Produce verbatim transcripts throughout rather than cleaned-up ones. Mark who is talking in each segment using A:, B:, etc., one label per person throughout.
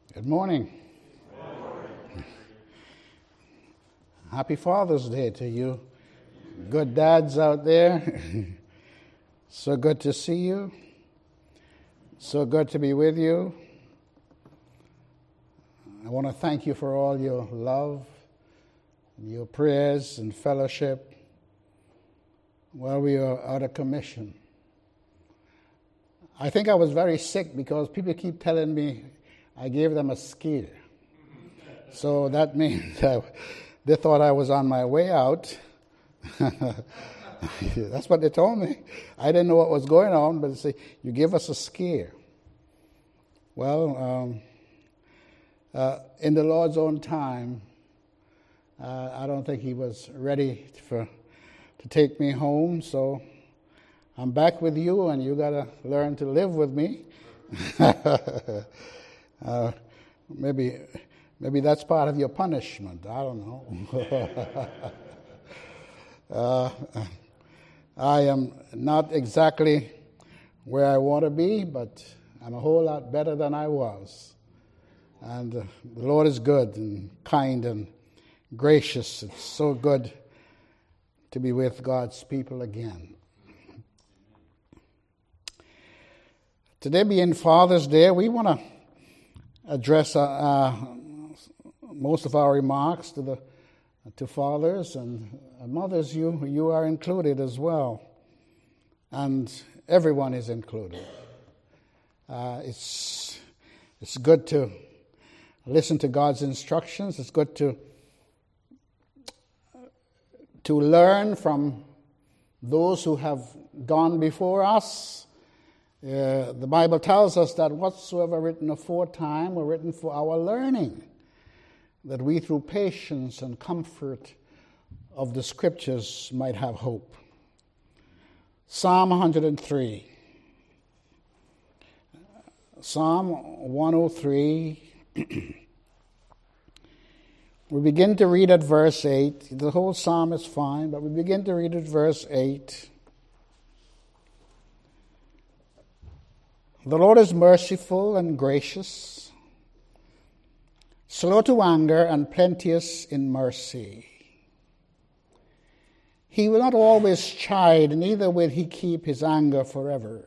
A: Good morning.
B: Good morning.
A: Happy Father's Day to you. Good dads out there. So good to see you. So good to be with you. I want to thank you for all your love, your prayers and fellowship while we were out of commission. I think I was very sick because people keep telling me I gave them a scare. So that means that they thought I was on my way out. That's what they told me. I didn't know what was going on, but they say, you give us a scare. Well, um, uh, in the Lord's own time, uh, I don't think he was ready for to take me home, so I'm back with you, and you got to learn to live with me. uh, maybe, maybe that's part of your punishment. I don't know. uh, I am not exactly where I want to be, but I'm a whole lot better than I was. And uh, the Lord is good and kind and gracious. It's so good to be with God's people again. Today being Father's Day, we want to address uh, uh, most of our remarks to the to fathers and mothers. You you are included as well, and everyone is included. Uh, it's it's good to listen to God's instructions. It's good to to learn from those who have gone before us. Uh, the Bible tells us that whatsoever written aforetime were written for our learning, that we through patience and comfort of the Scriptures might have hope. Psalm one hundred three. Psalm one oh three. We begin to read at verse eight. The whole psalm is fine, but we begin to read at verse eight. The Lord is merciful and gracious, slow to anger and plenteous in mercy. He will not always chide, neither will he keep his anger forever.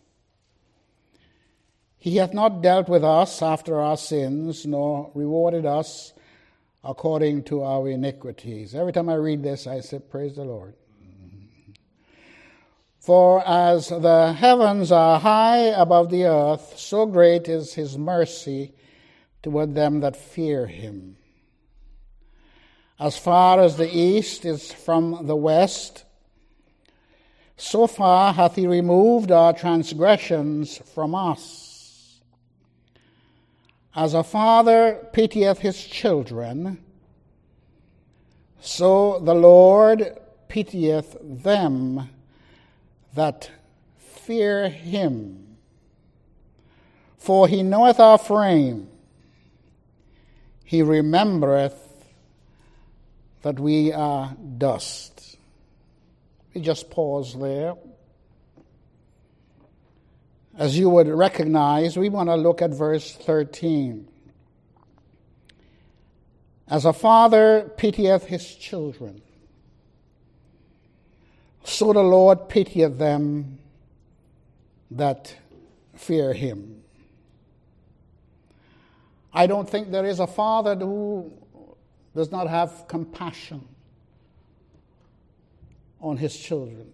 A: He hath not dealt with us after our sins, nor rewarded us according to our iniquities. Every time I read this, I say, praise the Lord. For as the heavens are high above the earth, so great is his mercy toward them that fear him. As far as the east is from the west, so far hath he removed our transgressions from us. As a father pitieth his children, so the Lord pitieth them that fear him. For he knoweth our frame. He remembereth that we are dust. We just pause there. As you would recognize, we want to look at verse thirteen. As a father pitieth his children, so the Lord pitieth them that fear him. I don't think there is a father who does not have compassion on his children.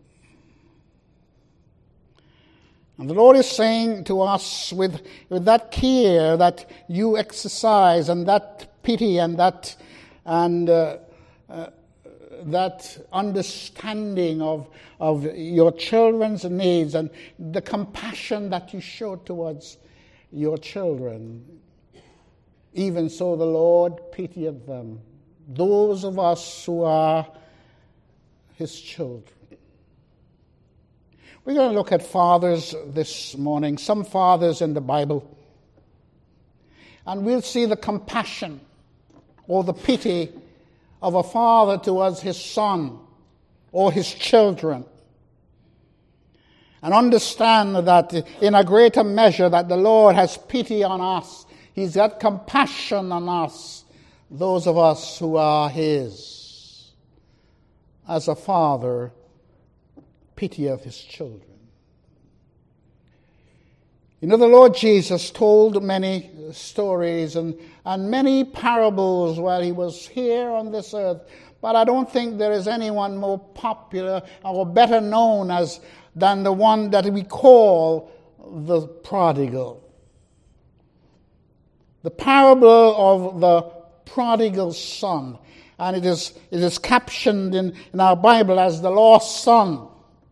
A: And the Lord is saying to us, with, with that care that you exercise and that pity and that and uh, uh, that understanding of, of your children's needs and the compassion that you show towards your children, even so the Lord pitieth them, those of us who are his children. We're going to look at fathers this morning, some fathers in the Bible, and we'll see the compassion or the pity of a father towards his son or his children. And understand that in a greater measure that the Lord has pity on us He's got compassion on us, those of us who are his. As a father pitieth his children. You know, the Lord Jesus told many stories and, and many parables while he was here on this earth, but I don't think there is anyone more popular or better known as than the one that we call the prodigal. The parable of the prodigal son. And it is, it is captioned in, in our Bible as the lost son.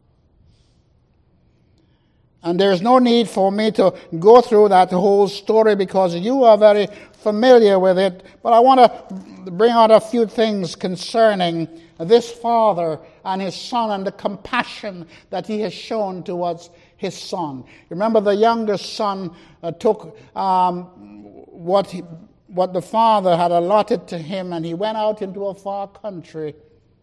A: And there's no need for me to go through that whole story because you are very familiar with it. But I want to bring out a few things concerning this father and his son and the compassion that he has shown towards his son. Remember, the youngest son uh, took um, what he, what the father had allotted to him, and he went out into a far country.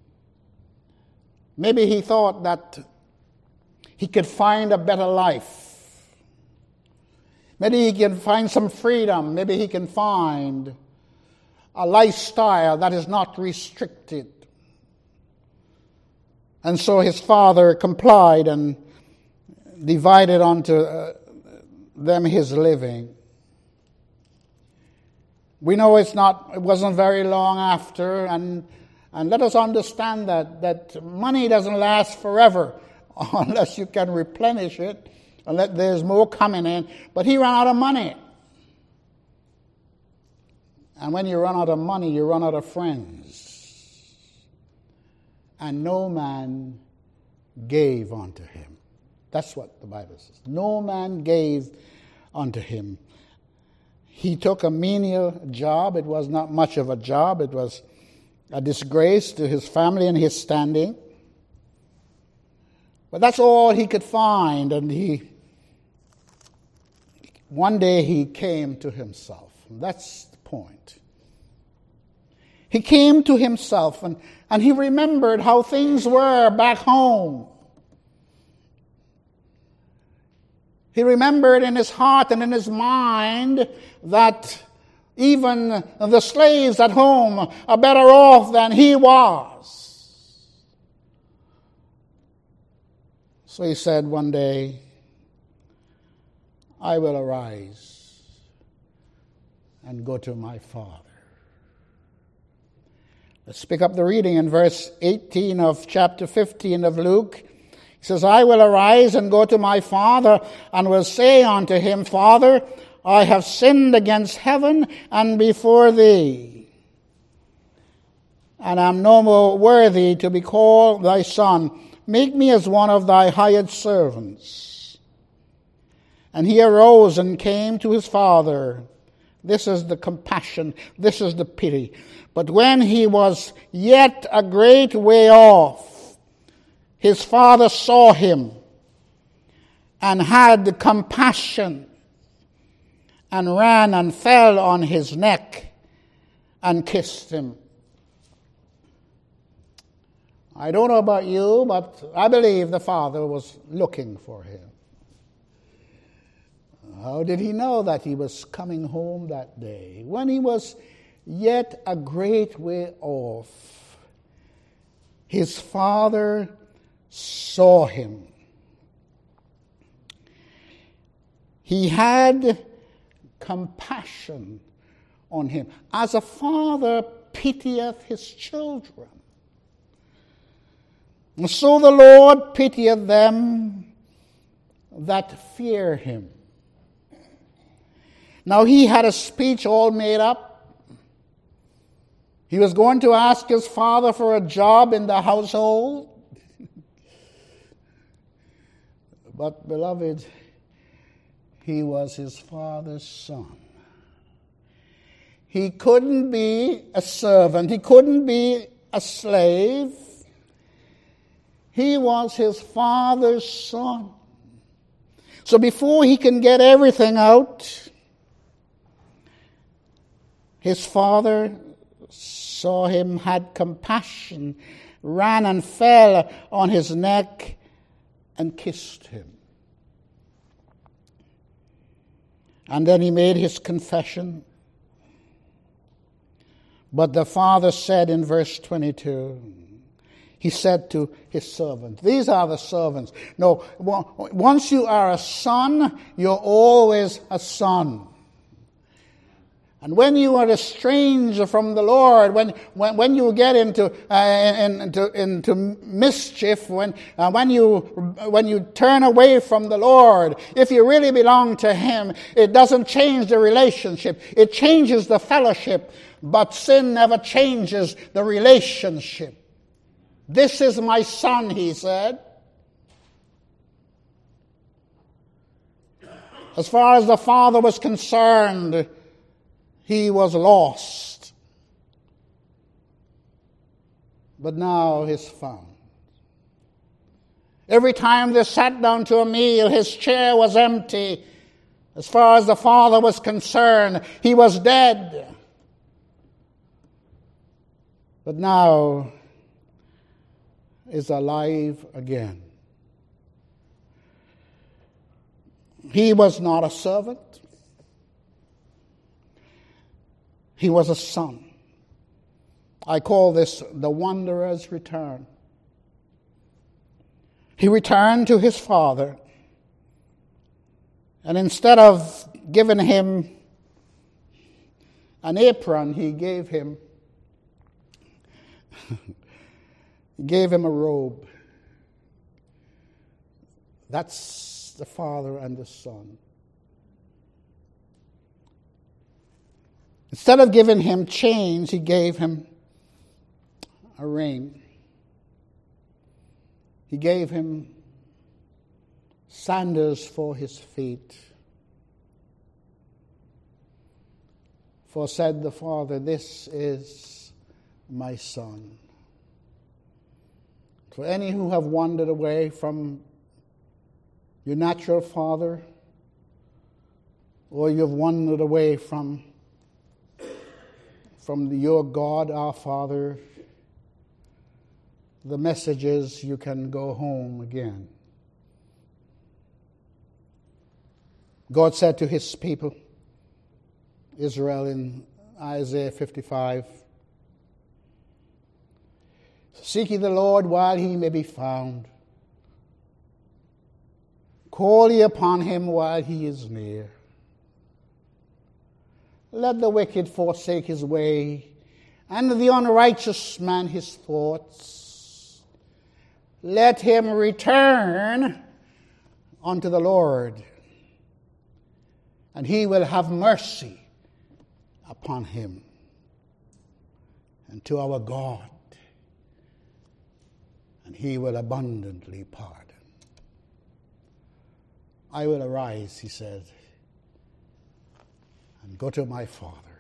A: Maybe he thought that he could find a better life. Maybe he can find some freedom. Maybe he can find a lifestyle that is not restricted. And so his father complied and divided unto uh, them his living. We know it's not, it wasn't very long after, and and let us understand that, that money doesn't last forever unless you can replenish it, unless there's more coming in. But he ran out of money. And when you run out of money, you run out of friends. And no man gave unto him. That's what the Bible says. No man gave unto him. He took a menial job. It was not much of a job. It was a disgrace to his family and his standing. But that's all he could find. And he, one day he came to himself. That's the point. He came to himself and, and he remembered how things were back home. He remembered in his heart and in his mind that even the slaves at home are better off than he was. So he said one day, I will arise and go to my father. Let's pick up the reading in verse eighteen of chapter fifteen of Luke. He says, I will arise and go to my father and will say unto him, Father, I have sinned against heaven and before thee, and am no more worthy to be called thy son. Make me as one of thy hired servants. And he arose and came to his father. This is the compassion. This is the pity. But when he was yet a great way off, his father saw him and had compassion and ran and fell on his neck and kissed him. I don't know about you, but I believe the father was looking for him. How did he know that he was coming home that day? When he was yet a great way off, his father saw him. He had compassion on him, as a father pitieth his children. And so the Lord pitieth them that fear him. Now he had a speech all made up. He was going to ask his father for a job in the household. But, beloved, he was his father's son. He couldn't be a servant. He couldn't be a slave. He was his father's son. So before he can get everything out, his father saw him, had compassion, ran and fell on his neck and kissed him. And then he made his confession. But the father said in verse twenty-two, he said to his servant, these are the servants. No, once you are a son, you're always a son. And when you are a stranger from the Lord, when when, when you get into uh, into into mischief, when uh, when you when you turn away from the Lord, if you really belong to Him, it doesn't change the relationship. It changes the fellowship, but sin never changes the relationship. This is my son, he said. As far as the father was concerned, he was lost. But now he's found. Every time they sat down to a meal, his chair was empty. As far as the father was concerned, he was dead. But now is alive again. He was not a servant. He was a son. I call this the wanderer's return. He returned to his father, and instead of giving him an apron, he gave him he gave him a robe. That's the father and the son. Instead of giving him chains, he gave him a ring. He gave him sandals for his feet. For said the father, this is my son. For any who have wandered away from your natural father, or you have wandered away from From the, your God, our Father, the message is you can go home again. God said to his people, Israel, in Isaiah fifty-five, seek ye the Lord while he may be found. Call ye upon him while he is near. Let the wicked forsake his way, and the unrighteous man his thoughts. Let him return unto the Lord, and he will have mercy upon him, and to our God, and he will abundantly pardon. I will arise, he said, and go to my father.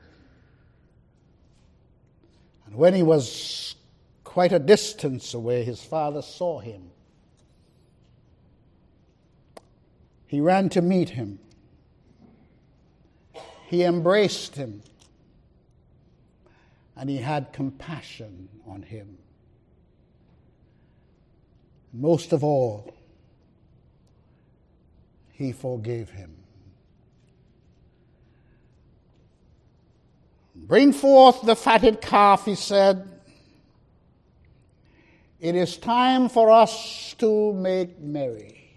A: And when he was quite a distance away, his father saw him. He ran to meet him. He embraced him. And he had compassion on him. Most of all, he forgave him. Bring forth the fatted calf, he said. It is time for us to make merry.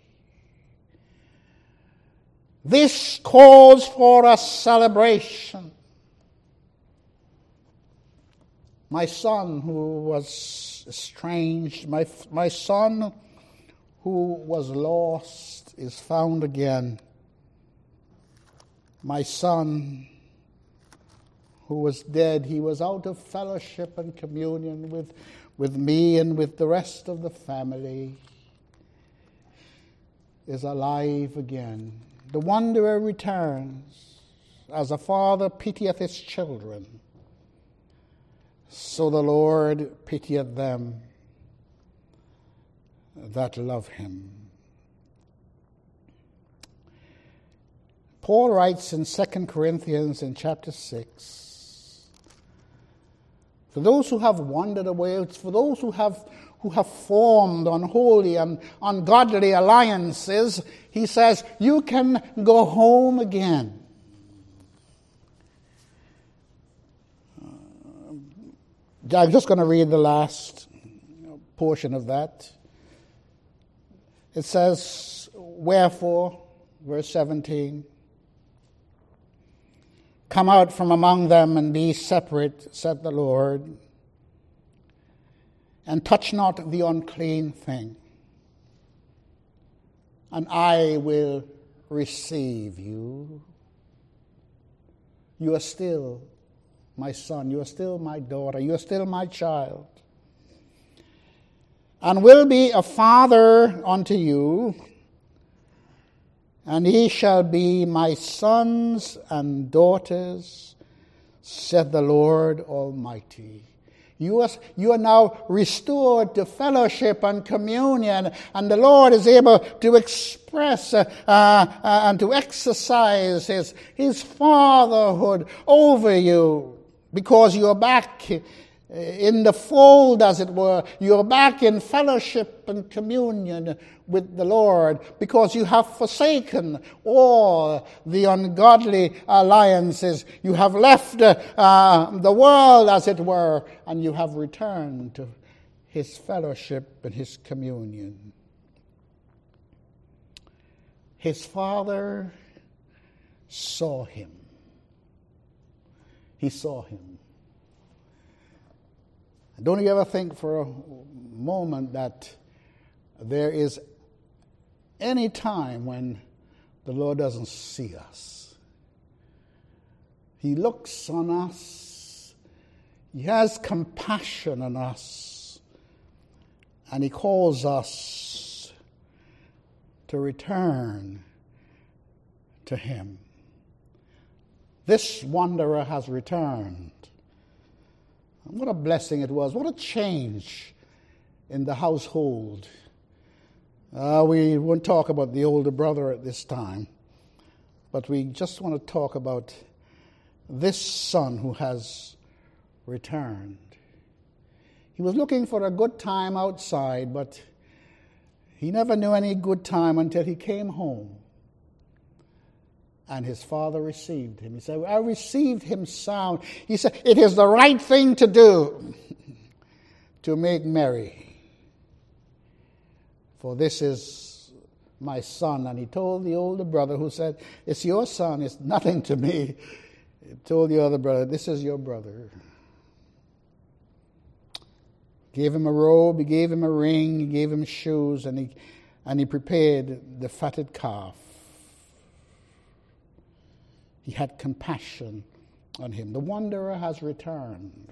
A: This calls for a celebration. My son who was estranged, my, my son who was lost is found again. My son who was dead, he was out of fellowship and communion with, with me and with the rest of the family, is alive again. The wanderer returns, as a father pitieth his children, so the Lord pitieth them that love him. Paul writes in Second Corinthians in chapter six, for those who have wandered away, it's for those who have who have formed unholy and ungodly alliances, he says, you can go home again. I'm just going to read the last portion of that. It says, wherefore, verse seventeen, come out from among them and be separate, said the Lord, and touch not the unclean thing, and I will receive you. You are still my son, you are still my daughter, you are still my child, and will be a father unto you, and ye shall be my sons and daughters, said the Lord Almighty. You are, you are now restored to fellowship and communion, and the Lord is able to express uh, uh, and to exercise his, his fatherhood over you, because you are back in the fold, as it were. You are back in fellowship and communion with the Lord, because you have forsaken all the ungodly alliances. You have left uh, uh, the world, as it were, and you have returned to his fellowship and his communion. His father saw him. He saw him. Don't you ever think for a moment that there is any time when the Lord doesn't see us? He looks on us. He has compassion on us. And he calls us to return to him. This wanderer has returned. What a blessing it was. What a change in the household. Uh, we won't talk about the older brother at this time, but we just want to talk about this son who has returned. He was looking for a good time outside, but he never knew any good time until he came home. And his father received him. He said, I received him sound. He said, it is the right thing to do to make merry. For this is my son. And he told the older brother, who said, it's your son, it's nothing to me. He told the other brother, this is your brother. Gave him a robe, he gave him a ring, he gave him shoes, and he, and he prepared the fatted calf. He had compassion on him. The wanderer has returned.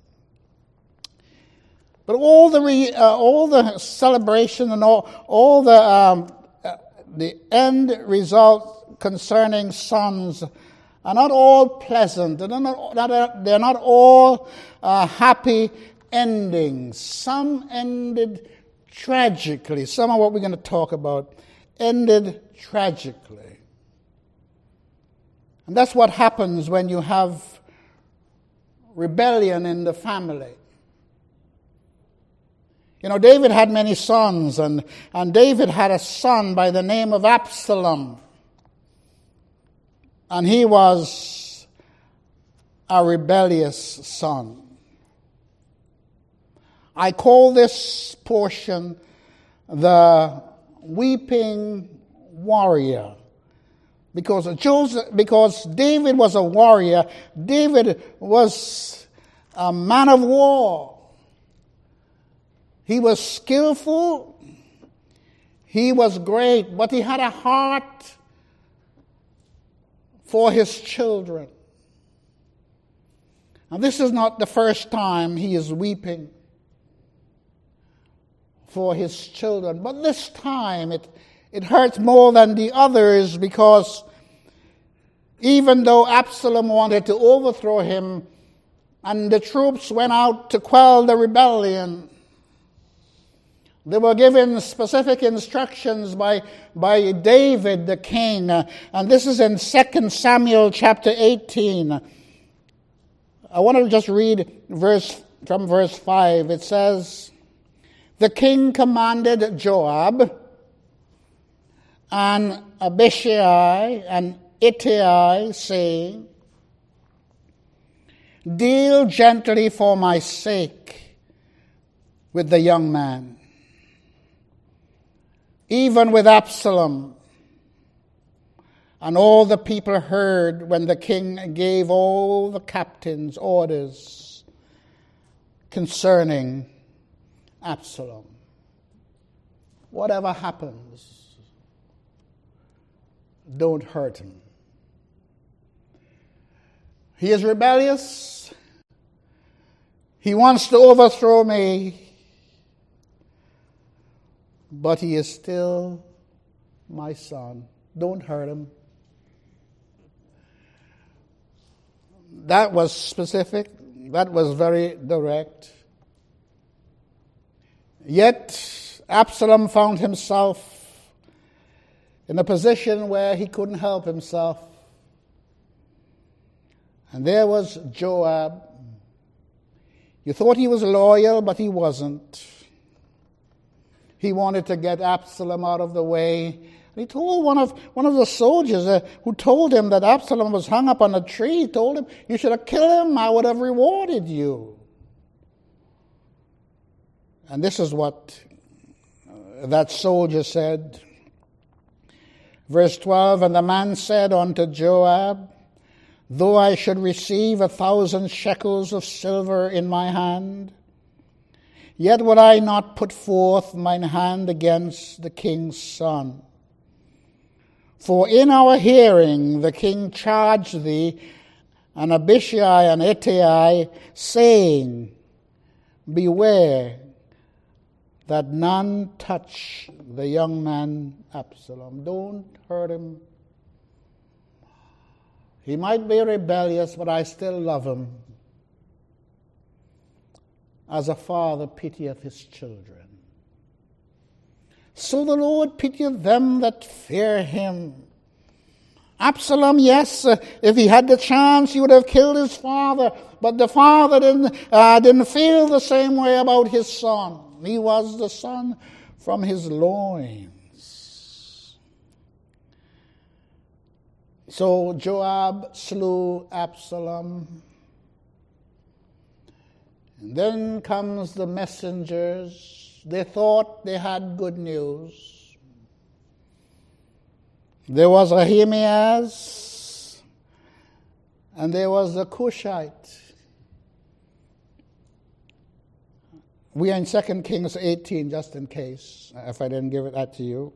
A: But all the re, uh, all the celebration and all all the um, uh, the end result concerning sons are not all pleasant. They're not, not they're not all uh, happy endings. Some ended tragically. Some of what we're going to talk about ended tragically. And that's what happens when you have rebellion in the family. You know, David had many sons, and, and David had a son by the name of Absalom. And he was a rebellious son. I call this portion the weeping warrior. Because Joseph, because David was a warrior, David was a man of war. He was skillful, he was great, but he had a heart for his children. And this is not the first time he is weeping for his children, but this time it It hurts more than the others, because even though Absalom wanted to overthrow him and the troops went out to quell the rebellion, they were given specific instructions by, by David the king. And this is in Second Samuel chapter eighteen. I want to just read verse from verse five. It says, the king commanded Joab and Abishai and Ittai, saying, Deal gently for my sake with the young man, even with Absalom. And all the people heard when the king gave all the captains orders concerning Absalom. Whatever happens, don't hurt him. He is rebellious. He wants to overthrow me. But he is still my son. Don't hurt him. That was specific. That was very direct. Yet Absalom found himself in a position where he couldn't help himself. And there was Joab. You thought he was loyal, but he wasn't. He wanted to get Absalom out of the way. And he told one of one of the soldiers uh, who told him that Absalom was hung up on a tree, he told him, "You should have killed him. I would have rewarded you." And this is what uh, that soldier said. Verse twelve, "And the man said unto Joab, Though I should receive a thousand shekels of silver in my hand, yet would I not put forth mine hand against the king's son. For in our hearing the king charged thee, and Abishai and Ittai, saying, Beware that none touch the young man Absalom." Don't hurt him. He might be rebellious, but I still love him. As a father pitieth his children, so the Lord pitieth them that fear him. Absalom, yes, uh, if he had the chance, he would have killed his father. But the father didn't, uh, didn't feel the same way about his son. He was the son from his loins. So Joab slew Absalom. And then comes the messengers. They thought they had good news. There was Ahimaaz, and there was the Cushite. We are in Second Kings eighteen, just in case, if I didn't give it that to you.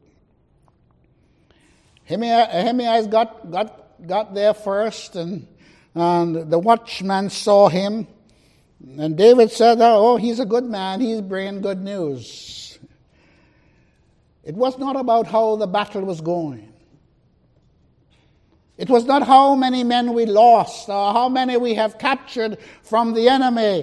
A: Ahimaaz got, got, got there first, and, and the watchman saw him. And David said, oh, he's a good man. He's bringing good news. It was not about how the battle was going. It was not how many men we lost or how many we have captured from the enemy.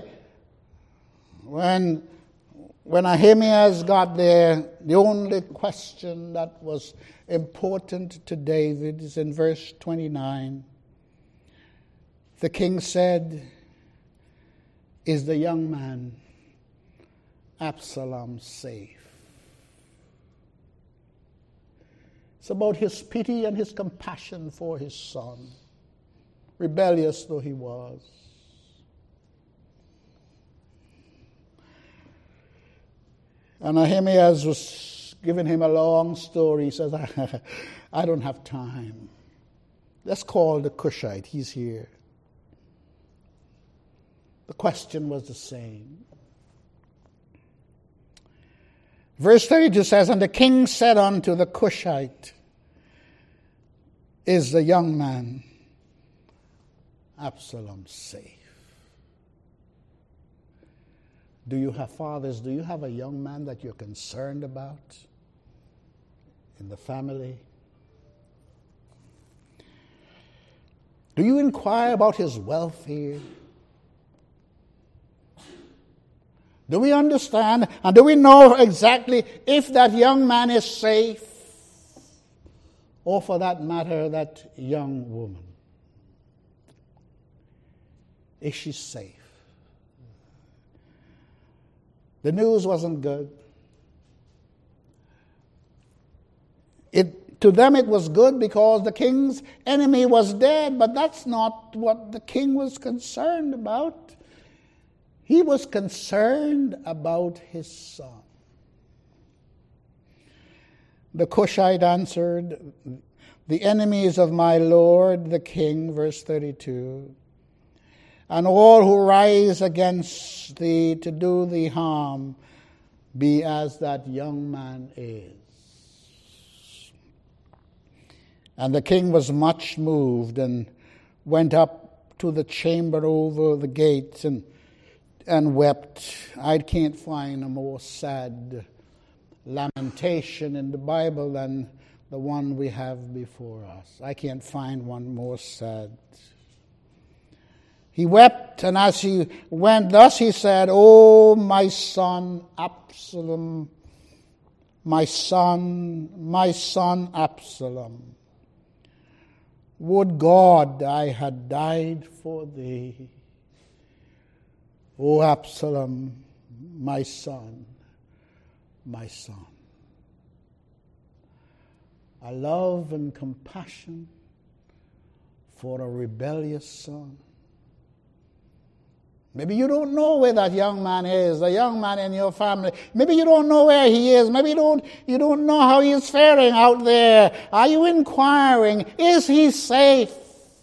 A: When, when Ahimaaz got there, the only question that was important to David is in verse twenty-nine. The king said, Is the young man Absalom safe? It's about his pity and his compassion for his son, rebellious though he was. And Ahimaaz was giving him a long story. He says, I don't have time. Let's call the Cushite. He's here. The question was the same. Verse thirty-two says, And the king said unto the Cushite, Is the young man Absalom safe? Do you have fathers? Do you have a young man that you're concerned about in the family? Do you inquire about his welfare? Do we understand and do we know exactly if that young man is safe, or for that matter, that young woman? Is she safe? The news wasn't good. It To them it was good because the king's enemy was dead, but that's not what the king was concerned about. He was concerned about his son. The Cushite answered, the enemies of my lord the king, verse thirty-two, and all who rise against thee to do thee harm, be as that young man is. And the king was much moved and went up to the chamber over the gate and and wept. I can't find a more sad lamentation in the Bible than the one we have before us. I can't find one more sad. He wept, and as he went thus he said, "O my son Absalom, my son, my son Absalom, would God I had died for thee. O Absalom, my son, my son." A love and compassion for a rebellious son. Maybe you don't know where that young man is, the young man in your family. Maybe you don't know where he is. Maybe you don't, you don't know how he is faring out there. Are you inquiring, is he safe?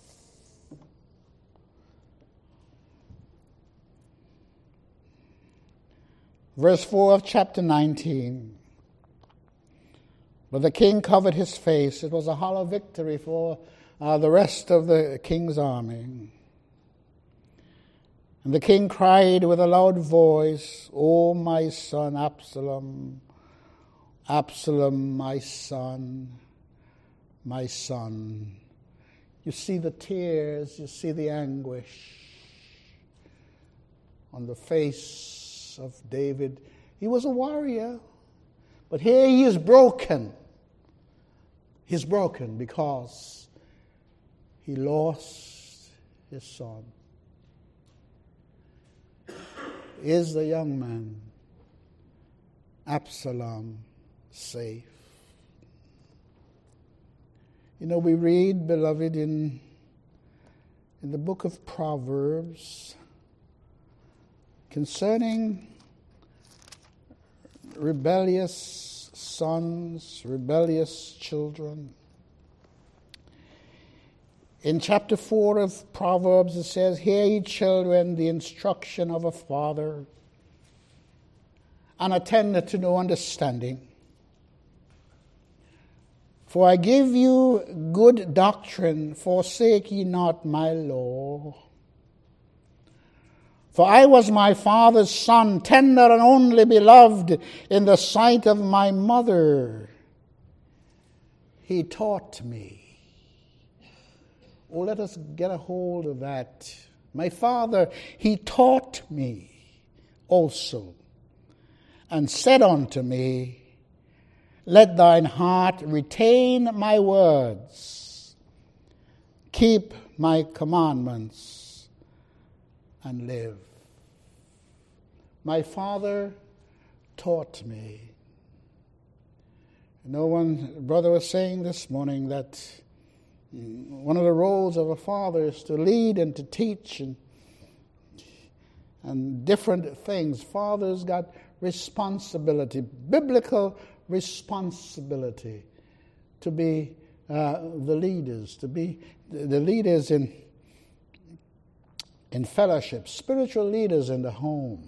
A: Verse four of chapter nineteen. But the king covered his face. It was a hollow victory for uh, the rest of the king's army. And the king cried with a loud voice, "O my son Absalom, Absalom, my son, my son." You see the tears, you see the anguish on the face of David. He was a warrior, but here he is broken. He's broken because he lost his son. Is the young man Absalom safe? You know, we read, beloved, in, in the book of Proverbs concerning rebellious sons, rebellious children. In chapter four of Proverbs it says, "Hear ye children the instruction of a father, and attend to no understanding. For I give you good doctrine, forsake ye not my law. For I was my father's son, tender and only beloved in the sight of my mother. He taught me." Oh, let us get a hold of that. My father, he taught me also, and said unto me, "Let thine heart retain my words, keep my commandments, and live." My father taught me. You know, one brother was saying this morning that one of the roles of a father is to lead and to teach and, and different things. Fathers got responsibility, biblical responsibility to be uh, the leaders, to be the leaders in, in fellowship, spiritual leaders in the home,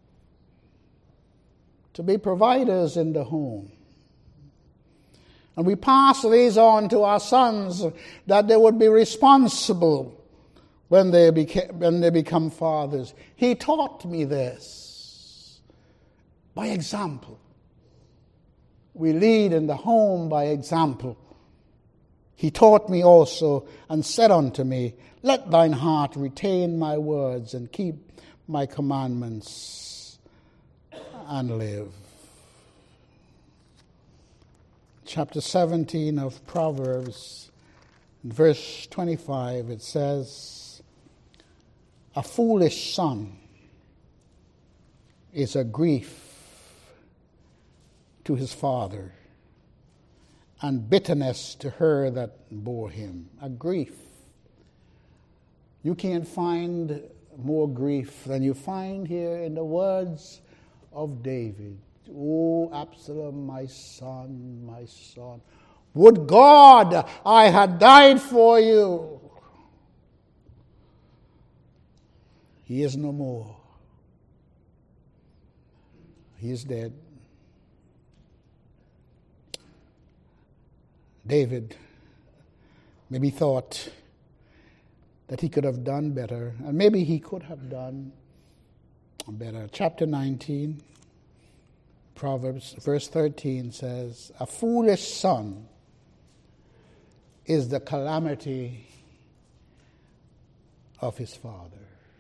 A: to be providers in the home. And we pass these on to our sons, that they would be responsible when they, beca- when they become fathers. He taught me this by example. We lead in the home by example. He taught me also and said unto me, "Let thine heart retain my words and keep my commandments and live." Chapter seventeen of Proverbs, verse twenty-five, it says, "A foolish son is a grief to his father, and bitterness to her that bore him. A grief. You can't find more grief than you find here in the words of David. "O Absalom, my son, my son, would God I had died for you." He is no more. He is dead. David maybe thought that he could have done better, and maybe he could have done better. Chapter nineteen, Proverbs, verse thirteen says, "A foolish son is the calamity of his father."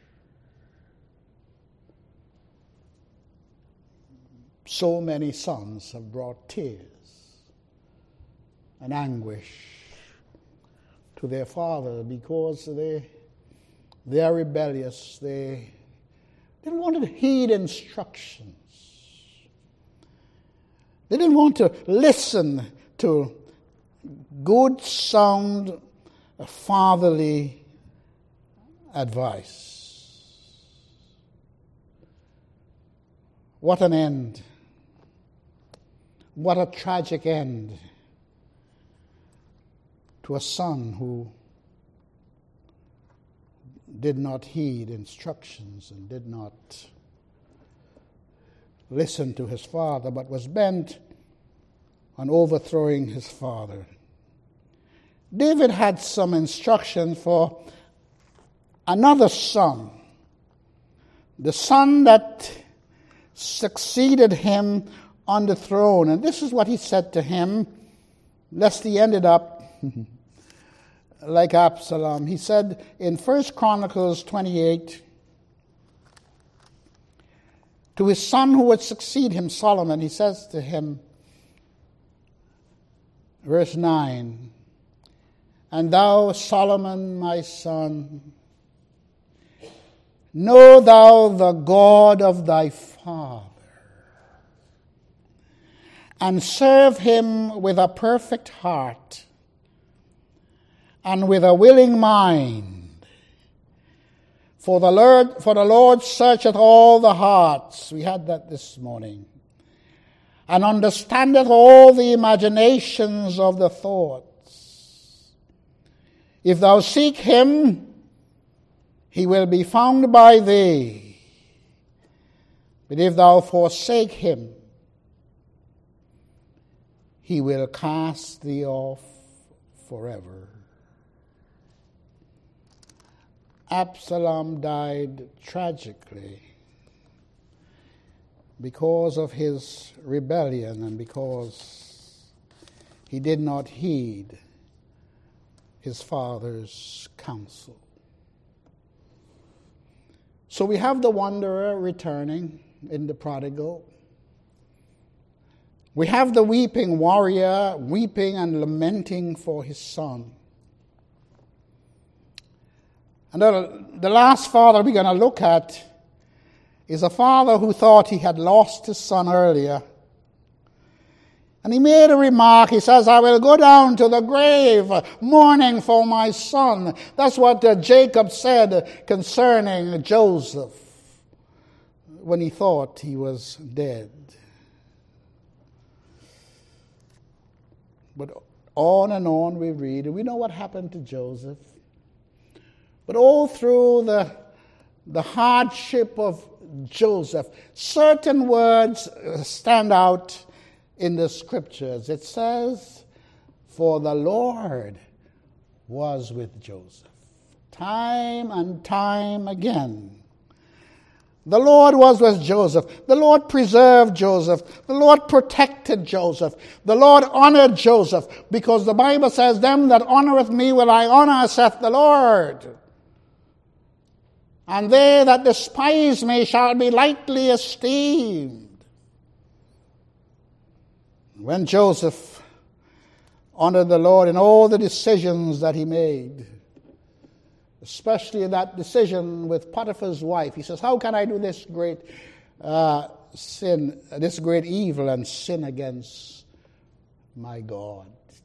A: So many sons have brought tears and anguish to their father because they they are rebellious. They didn't want to heed instructions. They didn't want to listen to good, sound, fatherly advice. What an end. What a tragic end to a son who did not heed instructions and did not listen to his father, but was bent on overthrowing his father. David had some instruction for another son, the son that succeeded him on the throne. And this is what he said to him, lest he ended up like Absalom. He said in First Chronicles twenty-eight, to his son who would succeed him, Solomon, he says to him, verse nine, "And thou, Solomon, my son, know thou the God of thy father, and serve him with a perfect heart and with a willing mind. For the Lord, for the Lord searcheth all the hearts," we had that this morning, "and understandeth all the imaginations of the thoughts. If thou seek him, he will be found by thee. But if thou forsake him, he will cast thee off forever." Absalom died tragically because of his rebellion and because he did not heed his father's counsel. So we have the wanderer returning in the prodigal. We have the weeping warrior weeping and lamenting for his son. And the, the last father we're going to look at is a father who thought he had lost his son earlier. And he made a remark. He says, "I will go down to the grave mourning for my son." That's what uh, Jacob said concerning Joseph when he thought he was dead. But on and on we read, and we know what happened to Joseph. But all through the, the hardship of Joseph, certain words stand out in the scriptures. It says, "For the Lord was with Joseph." Time and time again. The Lord was with Joseph. The Lord preserved Joseph. The Lord protected Joseph. The Lord honored Joseph, because the Bible says, "Them that honoreth me will I honor, saith the Lord. And they that despise me shall be lightly esteemed." When Joseph honored the Lord in all the decisions that he made, especially that decision with Potiphar's wife, he says, "How can I do this great uh, sin, this great evil and sin against my God?"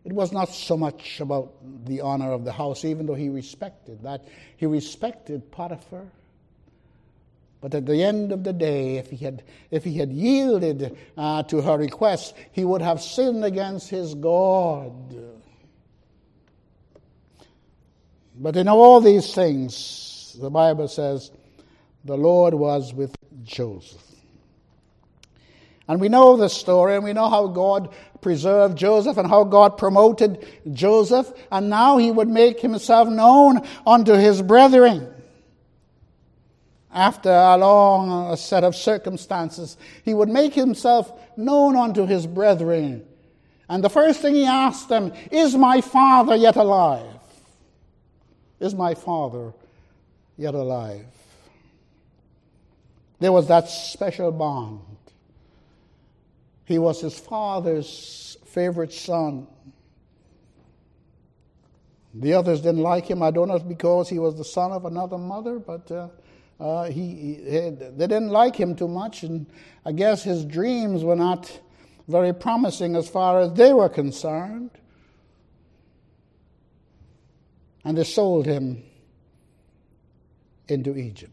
A: It was not so much about the honor of the house, even though he respected that. He respected Potiphar. But at the end of the day, if he had, if he had yielded uh, to her request, he would have sinned against his God. But in all these things, the Bible says, the Lord was with Joseph. And we know the story, and we know how God preserved Joseph and how God promoted Joseph. And now he would make himself known unto his brethren. After a long set of circumstances, he would make himself known unto his brethren. And the first thing he asked them, is my father yet alive? Is my father yet alive? There was that special bond. He was his father's favorite son. The others didn't like him. I don't know if because he was the son of another mother, but uh, uh, he, he they didn't like him too much. And I guess his dreams were not very promising as far as they were concerned. And they sold him into Egypt.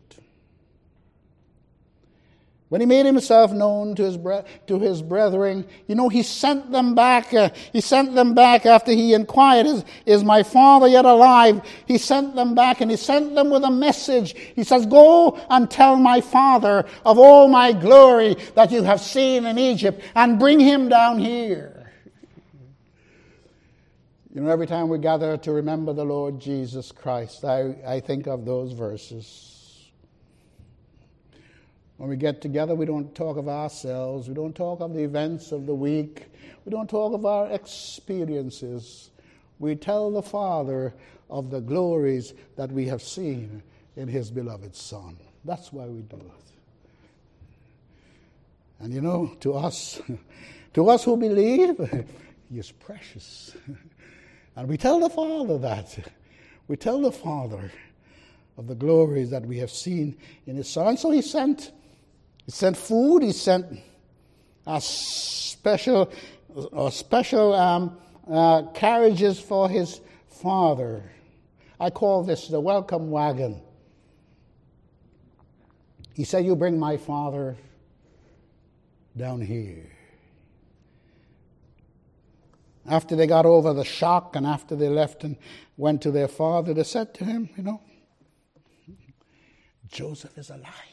A: When he made himself known to his bre- to his brethren, you know, he sent them back. Uh, he sent them back after he inquired, is, is my father yet alive? He sent them back, and he sent them with a message. He says, go and tell my father of all my glory that you have seen in Egypt, and bring him down here. You know, every time we gather to remember the Lord Jesus Christ, I, I think of those verses. When we get together, we don't talk of ourselves. We don't talk of the events of the week. We don't talk of our experiences. We tell the Father of the glories that we have seen in his beloved Son. That's why we do it. And you know, to us, to us who believe, he is precious. And we tell the Father that. We tell the Father of the glories that we have seen in his Son. So he sent He sent food. He sent a special, a special um, uh, carriages for his father. I call this the welcome wagon. He said, "You bring my father down here." After they got over the shock, and after they left and went to their father, they said to him, "You know, Joseph is alive.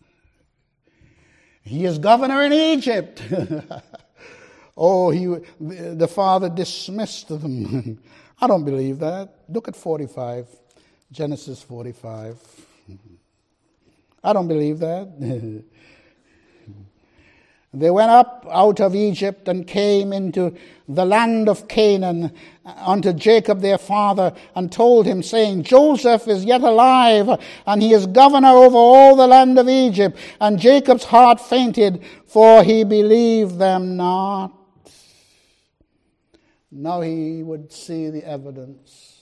A: He is governor in Egypt." Oh, he, the father dismissed them. I don't believe that. Look at forty-five, Genesis forty-five. I don't believe that. They went up out of Egypt and came into the land of Canaan unto Jacob their father, and told him, saying, Joseph is yet alive, and he is governor over all the land of Egypt. And Jacob's heart fainted, for he believed them not. Now he would see the evidence.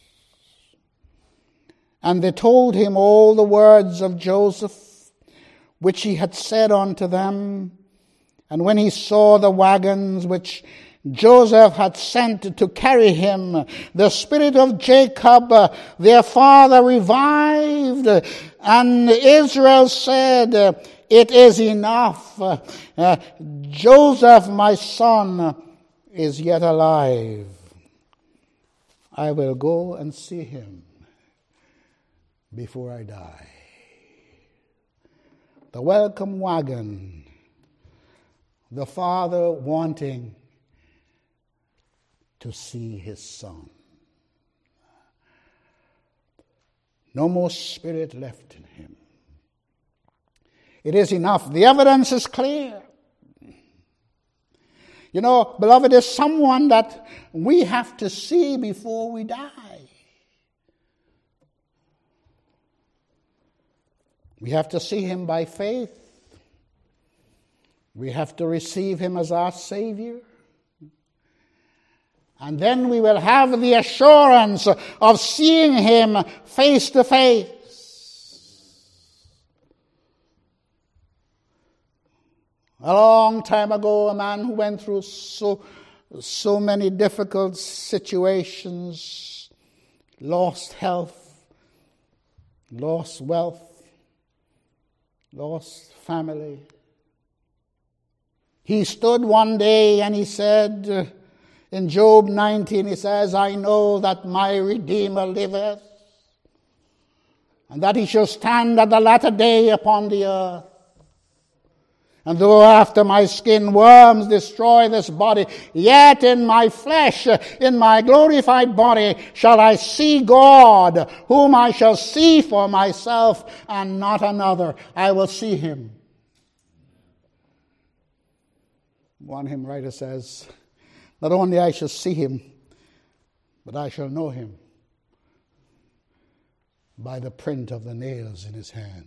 A: And they told him all the words of Joseph, which he had said unto them. And when he saw the wagons which Joseph had sent to carry him, the spirit of Jacob, uh, their father, revived. And Israel said, it is enough. Uh, uh, Joseph, my son, is yet alive. I will go and see him before I die. The welcome wagon. The father wanting to see his son. No more spirit left in him. It is enough. The evidence is clear. You know, beloved, there's someone that we have to see before we die. We have to see him by faith. We have to receive him as our Savior. And then we will have the assurance of seeing him face to face. A long time ago, a man who went through so so many difficult situations, lost health, lost wealth, lost family. He stood one day and he said, in Job nineteen, he says, I know that my Redeemer liveth, and that he shall stand at the latter day upon the earth. And though after my skin worms destroy this body, yet in my flesh, in my glorified body, shall I see God, whom I shall see for myself and not another. I will see him. One hymn writer says, not only I shall see him, but I shall know him by the print of the nails in his hand.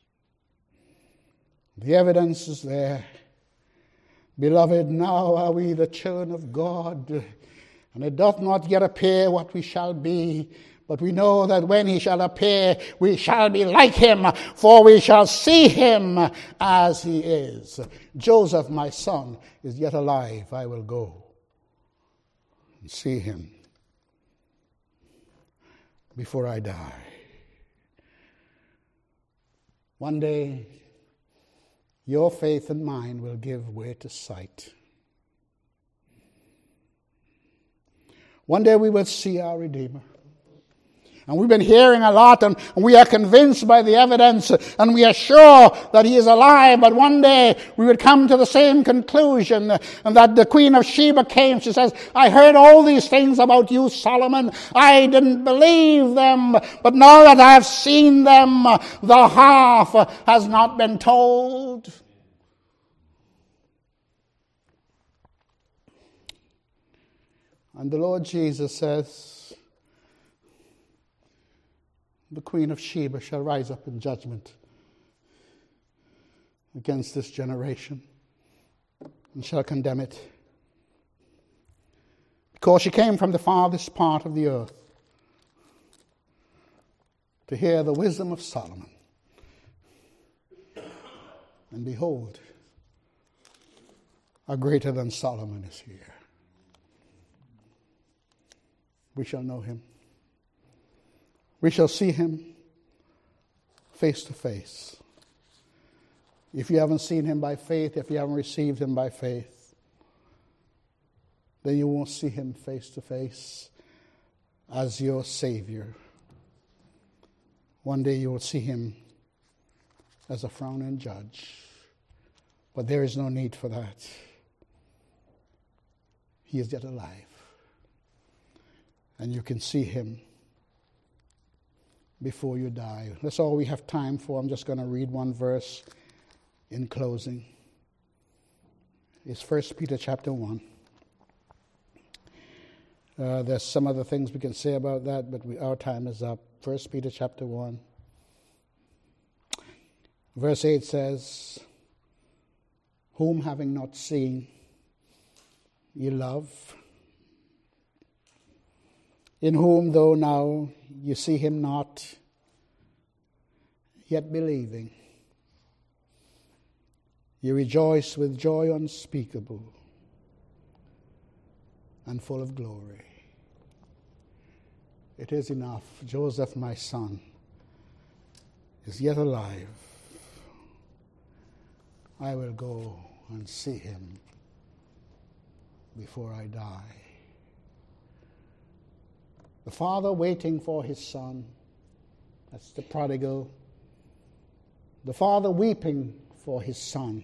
A: The evidence is there. Beloved, now are we the children of God, and it doth not yet appear what we shall be, but we know that when he shall appear, we shall be like him, for we shall see him as he is. Joseph, my son, is yet alive. I will go and see him before I die. One day, your faith and mine will give way to sight. One day we will see our Redeemer. And we've been hearing a lot, and we are convinced by the evidence, and we are sure that he is alive. But one day we would come to the same conclusion, and that the Queen of Sheba came. She says, I heard all these things about you, Solomon. I didn't believe them, but now that I have seen them, the half has not been told. And the Lord Jesus says, the Queen of Sheba shall rise up in judgment against this generation and shall condemn it, because she came from the farthest part of the earth to hear the wisdom of Solomon. And behold, a greater than Solomon is here. We shall know him. We shall see him face to face. If you haven't seen him by faith, if you haven't received him by faith, then you won't see him face to face as your Savior. One day you will see him as a frowning judge. But there is no need for that. He is yet alive. And you can see him before you die. That's all we have time for. I'm just going to read one verse in closing. It's First Peter chapter one. Uh, there's some other things we can say about that, but we, our time is up. First Peter chapter one. Verse eight says, whom having not seen, ye love, in whom, though now you see him not, yet believing, you rejoice with joy unspeakable and full of glory. It is enough. Joseph, my son, is yet alive. I will go and see him before I die. The father waiting for his son. That's the prodigal. The father weeping for his son.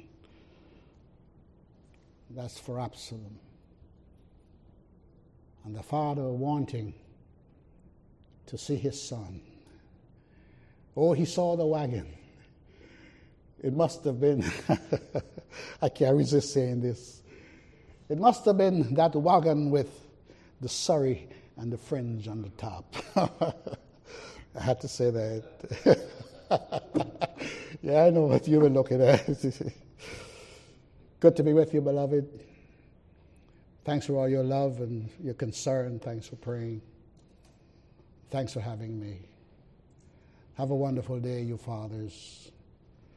A: That's for Absalom. And the father wanting to see his son. Oh, he saw the wagon. It must have been, I can't resist saying this. It must have been that wagon with the Surrey and the fringe on the top. I had to say that. Yeah, I know what you were looking at. Good to be with you, beloved. Thanks for all your love and your concern. Thanks for praying. Thanks for having me. Have a wonderful day, you fathers.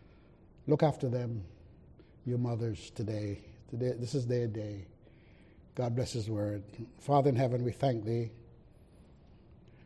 A: Look after them, your mothers, today. Today, this is their day. God bless his word. Father in heaven, we thank thee